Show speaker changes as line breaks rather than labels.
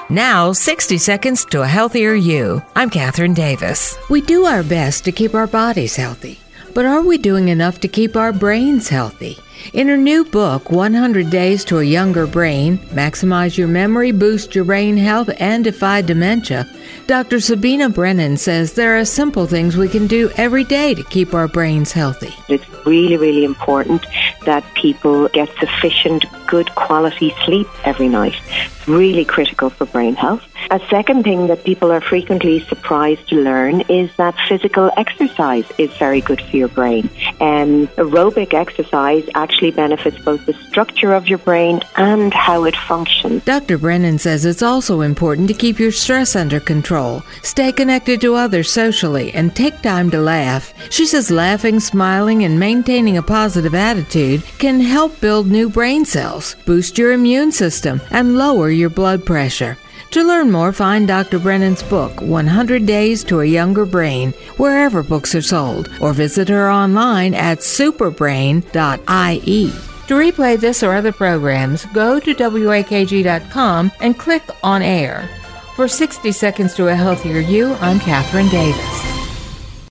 Now, 60 Seconds to a Healthier You. I'm Catherine Davis. We do our best to keep our bodies healthy, but are we doing enough to keep our brains healthy? In her new book, 100 Days to a Younger Brain, Maximize Your Memory, Boost Your Brain Health, and Defy Dementia, Dr. Sabina Brennan says there are simple things we can do every day to keep our brains healthy.
It's really, really important that people get sufficient, good quality sleep every night. It's really critical for brain health. A second thing that people are frequently surprised to learn is that physical exercise is very good for your brain. Aerobic exercise actually benefits both the structure of your brain and how it functions.
Dr. Brennan says it's also important to keep your stress under control, stay connected to others socially, and take time to laugh. She says laughing, smiling, and maintaining a positive attitude can help build new brain cells, boost your immune system, and lower your blood pressure. To learn more, find Dr. Brennan's book, 100 Days to a Younger Brain, wherever books are sold, or visit her online at superbrain.ie. To replay this or other programs, go to wakg.com and click on air. For 60 Seconds to a Healthier You, I'm Catherine Davis.